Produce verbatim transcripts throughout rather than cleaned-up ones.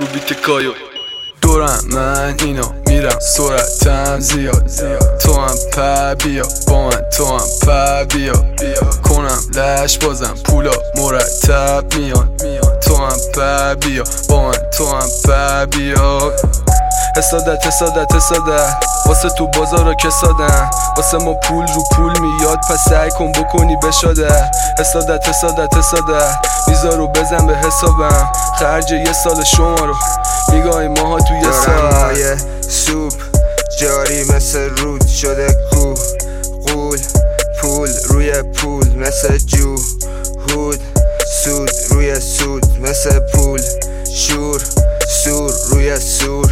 بیت کایو. دورم من اینو میرم سرعتم زیاد، تو هم پر بیا با من، تو هم پر بیا کنم لش بازم پولا مرتب میان، تو هم پر بیا با من، تو هم پر بیا. حسادت حسادت حسادت واسه تو بازارا کسادن، واسه ما پول رو پول میاد پس سعی کن بکنی بشاده. حسادت حسادت حسادت میذارو بزن به حسابم، خرج یه سال شما رو میگاهی ماها تو یه سال. سوپ جاری مثل رود شده کو قول، پول روی پول مثل جو هود، سود روی سود مثل پول، شور سور روی سور.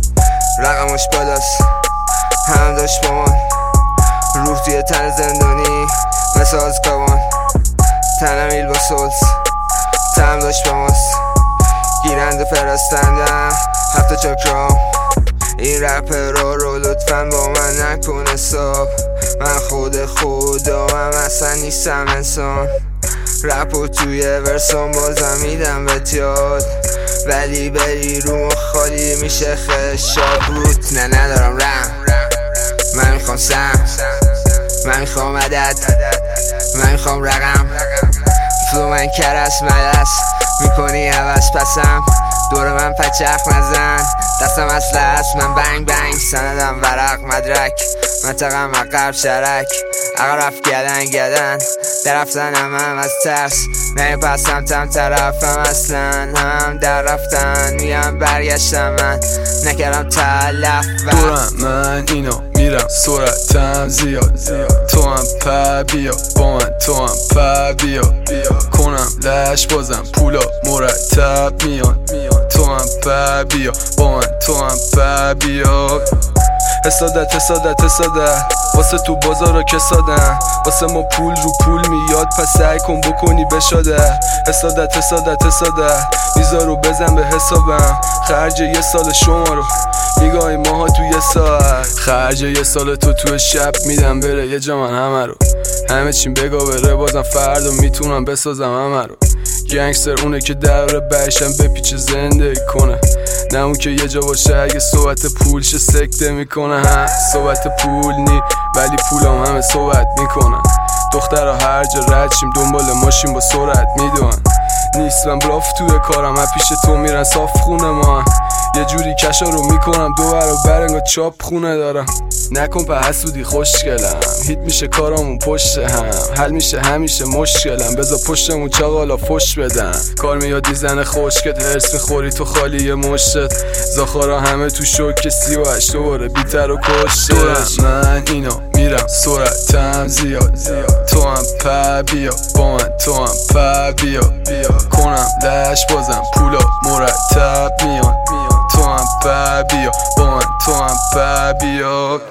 رقمش بالاست هم داشت با من، روح توی تن زندانی مثل آزکابان، تنم ایل با سولز تم داشت با ماست، گیرند و فرستندم هفته چاکرام. این رپ را رو لطفا با من نکن حساب، من خود خودم اصلا نیستم انسان. رپو توی ورسان بازم میدم بهت یاد، ولی بری رو خالی میشه خشاب روت. نه ندارم رم، من میخوام سم، من میخوام عدد، من میخوام رقم. فلو من کرس مدس میکنی عوض پسم، دور من پچخ نزن دستم اصله است. من بنگ بنگ سندم ورق مدرک، منطقم عقب شرک عقب رفت گدن گدن در رفتنم هم از ترس، نه پس سمتم طرفم اصلا هم در رفتن میگم برگشتم من نکردم تلف. دورم من اینو میرم سرعتم زیاد، تو هم پر بیا با من، تو هم پر بیا کنم لش بازم پولا مرتب میان، تو هم پر بیا با من، تو هم پر بیا. حسادت حسادت حسادت واسه تو بازارا کسادن، واسه ما پول رو پول میاد پس سعی کن بکنی بشاده. حسادت حسادت حسادت میذارو بزن به حسابم، خرج یه سال شما رو میگاهی ماها تو یه ساعت. خرج یه سال تو تو شب میدم بره یه جا من همه رو، همه چیم بگا بره بازم فردا میتونم بسازم همه رو. گنگستر اونه که در بهشم بپیچه زنده کنه، نه اون که یه جا باشه اگه صحبت پول شه سکته میکنه. ها صحبت پول نی ولی پولم همه صحبت میکنن، دخترها هر جا رد شیم دنبال ماشین با سرعت میدونن. نیستم بلاف توی کارم، من پیش تو میرن صاف خونه ما، یه جوری کشا رو میکنم دو برابر انگار چاپ خونه دارم. نکن په حسودی خوشگلم، هیت میشه کارامون پشت هم، حل میشه همیشه مشکلم، بذار پشتمون چاقالا فش بدن. کار میاد زن خوشکت هرس میخوری تو خالی یه مشتت، زاخارا همه تو شوک سی و هشت دوباره بیتر و کشت. دورم من اینو میرم سرعتم زیاد، تو هم پر بیا با من، تو هم پر بیا کنم لش بازم پولا مرتب میان، تو هم پر بیا با من، تو هم پر بیا.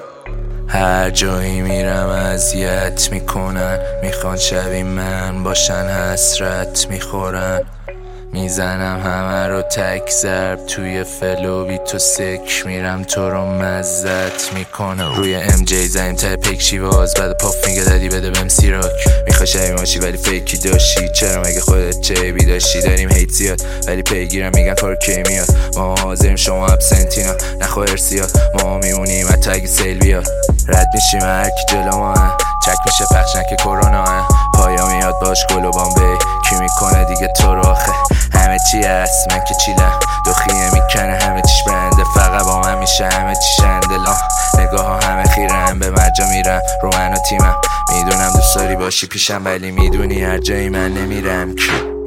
هر جایی میرم اذیت میکنن، میخوان شبیه من باشن حسرت میخورن، میزنم همه رو تک ضرب توی فلو بی تو سک میرم تو رو مزت میکنم. روی ام جی زنیم تا پیک شیواز بعد پاپ میگه دادی بده بهم سیراک، میخوای شبیه ماشی ولی فیکی داشتی، چرا مگه خودت چه بی داشتی؟ داریم هیت زیاد ولی پیگیرم میگن کار کی میاد، ما حاضریم شما ابسنتینا نخوا ارسیاد، ما میمونیم حتی اگه سیل بیاد، رد میشیم هر کی جلو ما چک میشه پخشن که کرونا پایا میاد باش گلو بامبی کی میکنه دیگه تو رو آخه همه چی هست من که چیلم دخیه میکنه همه چیش برنده، فقط با من میشه همه چی شندلا، نگاه ها همه خیرم به مرجا میرم رو من و تیمم، میدونم دوست داری باشی پیشم ولی میدونی هر جایی من نمیرم.